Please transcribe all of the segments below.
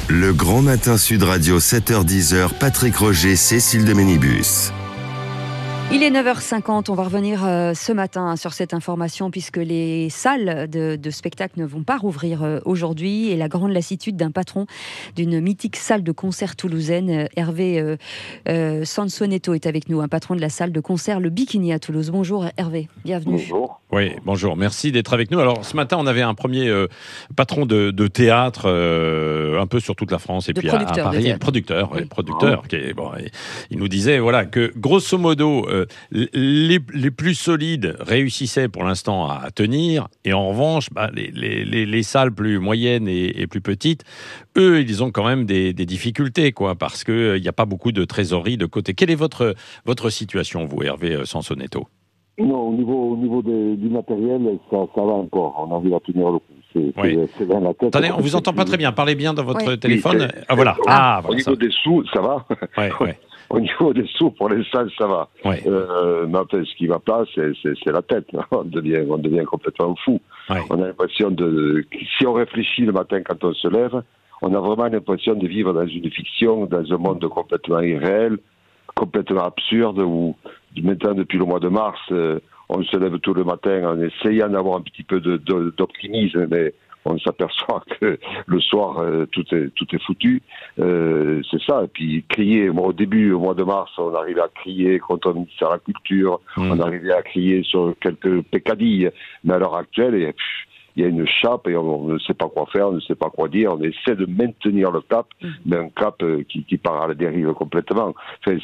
Le Grand Matin Sud Radio, 7h-10h, Patrick Roger, Cécile de Ménibus. Il est 9h50, on va revenir ce matin sur cette information puisque les salles de spectacle ne vont pas rouvrir aujourd'hui et la grande lassitude d'un patron d'une mythique salle de concert toulousaine, Hervé Sansonetto est avec nous, un patron de la salle de concert Le Bikini à Toulouse. Bonjour Hervé, bienvenue. Bonjour. Oui, bonjour, merci d'être avec nous. Alors ce matin on avait un premier patron de théâtre un peu sur toute la France et puis à Paris, producteur, qui est, bon, il nous disait voilà, que grosso modo les plus solides réussissaient pour l'instant à tenir et en revanche les salles plus moyennes et plus petites, eux ils ont quand même des difficultés quoi, parce qu'il n'y a pas beaucoup de trésorerie de côté. Quelle est votre situation vous Hervé Sansonetto? Non, au niveau du matériel, ça va encore. On arrive à tenir le coup. C'est dans la tête. Attendez, on vous entend pas très bien. Parlez bien dans votre téléphone. Oui, voilà. Voilà, niveau des sous, ça va. Ouais. Au niveau des sous, pour les salles, ça va. Ouais. Mais après, ce qui va pas, c'est la tête. On devient complètement fou. Ouais. On a l'impression si on réfléchit le matin quand on se lève, on a vraiment l'impression de vivre dans une fiction, dans un monde complètement irréel, complètement absurde, où maintenant, depuis le mois de mars, on se lève tout le matin en essayant d'avoir un petit peu d'optimisme, mais on s'aperçoit que le soir, tout est foutu. C'est ça. Et puis, crier, au début, au mois de mars, on arrivait à crier contre le ministère de la Culture, on arrivait à crier sur quelques peccadilles, mais à l'heure actuelle, il y a une chape et on ne sait pas quoi faire, on ne sait pas quoi dire, on essaie de maintenir le cap, mais un cap qui part à la dérive complètement. Enfin,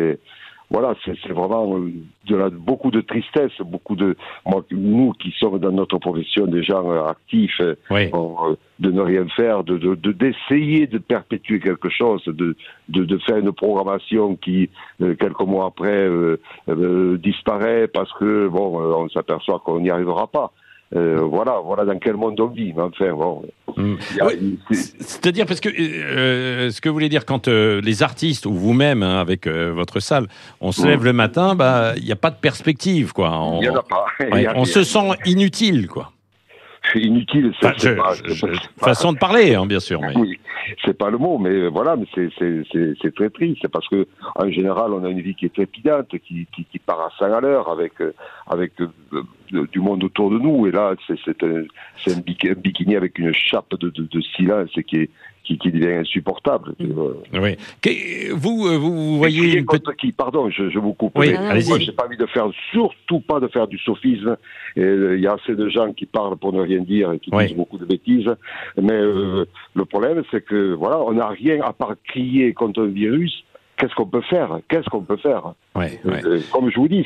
c'est vraiment beaucoup de tristesse, nous qui sommes dans notre profession des gens actifs, de ne rien faire, d'essayer de perpétuer quelque chose, de faire une programmation qui, quelques mois après, disparaît parce que, on s'aperçoit qu'on n'y arrivera pas. Voilà dans quel monde on vit. Enfin, bon. C'est-à-dire, parce que ce que vous voulez dire, quand les artistes, ou vous-même, avec votre salle, on se lève le matin, il n'y a pas de perspective, quoi. Il n'y en a pas. On se sent inutile, quoi. Inutile, façon de parler, bien sûr. Mais... Oui, c'est pas le mot, mais voilà, mais c'est très triste. C'est parce que en général, on a une vie qui est trépidante, qui part à 100 à l'heure, avec du monde autour de nous. Et là, c'est un bikini avec une chape de silence qui devient insupportable. Oui. Vous voyez contre qui? Pardon, je vous coupe. Oui, allez-y. Moi, j'ai pas envie surtout pas de faire du sophisme. Il y a assez de gens qui parlent pour ne rien dire et qui disent beaucoup de bêtises. Mais le problème, c'est que voilà, on n'a rien à part crier contre un virus. Qu'est-ce qu'on peut faire? Comme je vous dis,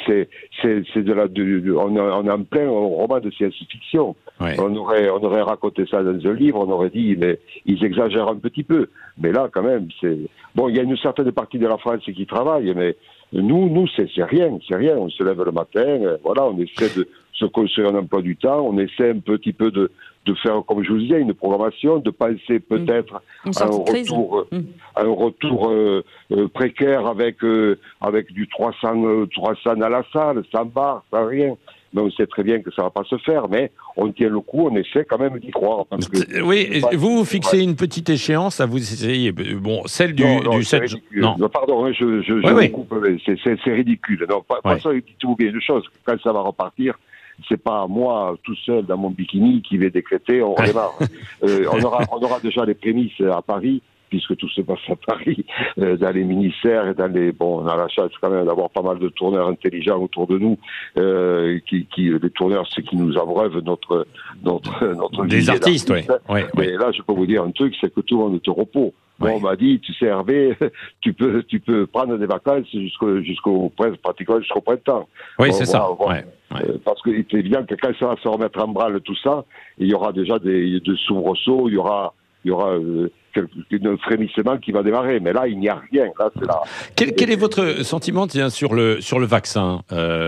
on est en plein roman de science-fiction. On aurait raconté ça dans un livre, on aurait dit, mais ils exagèrent un petit peu. Mais là, quand même, il y a une certaine partie de la France qui travaille, mais nous, c'est rien. On se lève le matin, on essaie de se construire un emploi du temps, on essaie un petit peu de faire, comme je vous disais, une programmation, de penser peut-être à un retour précaire avec du 300 à la salle, sans bar, sans rien. Mais on sait très bien que ça va pas se faire, mais on tient le coup, on essaie quand même d'y croire. Parce que vous fixez une petite échéance, vous essayez, celle du 7 juin. Non, pardon, je coupe, c'est ridicule. Non, pas ça, il faut oublier une chose, quand ça va repartir, c'est pas moi tout seul dans mon bikini qui vais décréter on redémarre. On aura déjà les prémices à Paris, puisque tout se passe à Paris, dans les ministères et on a la chance quand même d'avoir pas mal de tourneurs intelligents autour de nous, les tourneurs, c'est qui nous abreuvent notre des artistes, Mais là, je peux vous dire un truc, c'est que tout le monde est au repos. On m'a dit, tu sais, Hervé, tu peux prendre des vacances pratiquement jusqu'au printemps. Oui, c'est ça. Parce que c'est évident que quand ça va se remettre en branle tout ça, il y aura déjà des soubresauts, il y aura un frémissement qui va démarrer. Mais là, il n'y a rien. Là, c'est là. Quel est votre sentiment sur le vaccin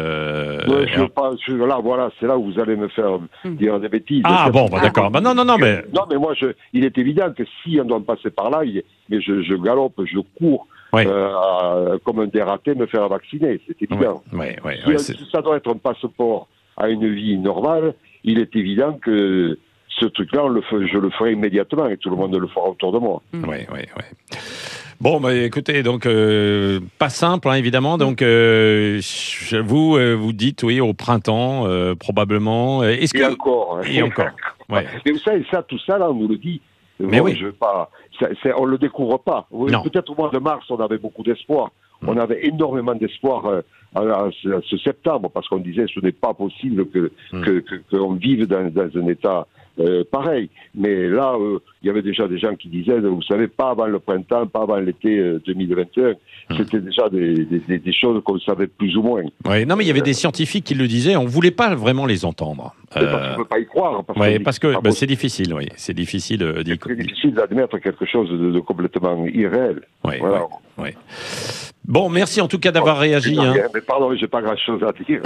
c'est là où vous allez me faire dire des bêtises. D'accord. Non, mais... Non, mais moi, il est évident que si on doit passer par là, mais je galope, je cours, comme un dératé, me faire vacciner. C'est évident. Si ça doit être un passeport à une vie normale, il est évident que ce truc-là, je le ferai immédiatement et tout le monde le fera autour de moi. Oui. Bon, écoutez, donc pas simple, hein, évidemment. Donc vous dites oui au printemps probablement. Est-ce que encore. Ouais. Mais vous savez, tout ça là, on nous le dit. Mais oui. Je veux pas. On le découvre pas. Peut-être au mois de mars, on avait beaucoup d'espoir. On avait énormément d'espoir à ce septembre parce qu'on disait ce n'est pas possible qu'on vive dans un état pareil. Mais là, il y avait déjà des gens qui disaient, vous savez, pas avant le printemps, pas avant l'été 2021. C'était déjà des choses qu'on savait plus ou moins. Oui, non, mais il y avait des scientifiques qui le disaient. On voulait pas vraiment les entendre. Parce qu'on ne peut pas y croire. Parce que c'est difficile. Oui, c'est difficile. C'est très difficile d'admettre quelque chose de complètement irréel. Oui. Bon, merci en tout cas d'avoir réagi. Mais pardon, j'ai pas grand-chose à dire.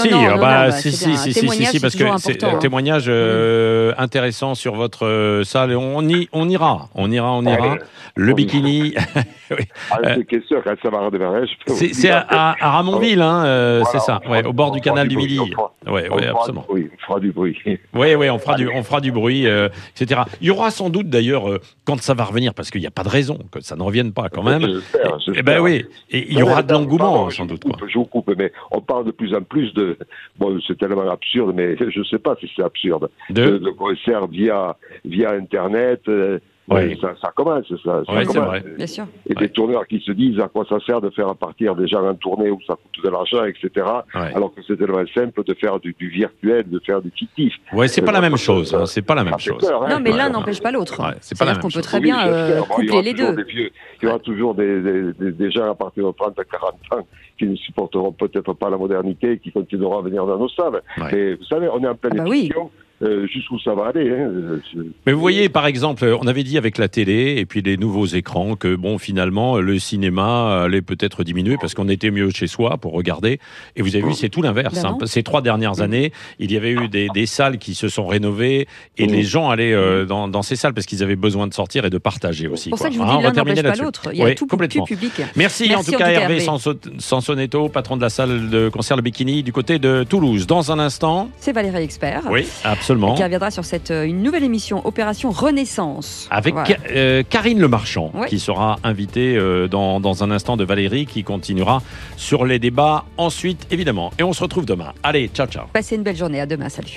Si, parce que c'est un témoignage intéressant sur votre salle. On ira. Le bikini. C'est sûr, quand ça va redémarrer. C'est à Ramonville, c'est ça. Au bord du canal du Midi. Oui, absolument. Oui, on fera du bruit. Oui, on fera du bruit, etc. Il y aura sans doute d'ailleurs quand ça va revenir, parce qu'il n'y a pas de raison que ça ne revienne pas quand même. J'espère. Oui. Et il y aura de l'engouement, sans doute. Je vous coupe, mais on parle de plus en plus de... Bon, c'est tellement absurde, mais je ne sais pas si c'est absurde. De concerts via Internet... Ça commence, ça. Oui, c'est vrai. Bien sûr. Et des tourneurs qui se disent à quoi ça sert de faire partir des gens en tournée où ça coûte de l'argent, etc. Alors que c'est tellement simple de faire du virtuel, de faire du fictif. Oui, c'est pas la même chose. C'est pas la même chose. Non, mais l'un n'empêche pas l'autre. C'est-à-dire qu'on peut très bien coupler les deux. Il y aura toujours des gens à partir de 30 à 40 ans qui ne supporteront peut-être pas la modernité, qui continueront à venir dans nos salles. Mais vous savez, on est en pleine émission. Jusqu'où ça va aller. Mais vous voyez, par exemple, on avait dit avec la télé et puis les nouveaux écrans que finalement, le cinéma allait peut-être diminuer parce qu'on était mieux chez soi pour regarder. Et vous avez vu, c'est tout l'inverse. Ces 3 dernières années, il y avait eu des salles qui se sont rénovées et les gens allaient dans ces salles parce qu'ils avaient besoin de sortir et de partager aussi. C'est pour ça que je vous dis, l'un n'empêche pas l'autre. Il y a tout public. Merci en tout cas, Hervé Sansonetto, patron de la salle de concert Le Bikini du côté de Toulouse. Dans un instant... C'est Valérie Expert. Oui, absolument. Qui reviendra sur une nouvelle émission Opération Renaissance. Avec Karine Le Marchand, qui sera invitée dans un instant de Valérie, qui continuera sur les débats ensuite, évidemment. Et on se retrouve demain. Allez, ciao. Passez une belle journée. À demain. Salut.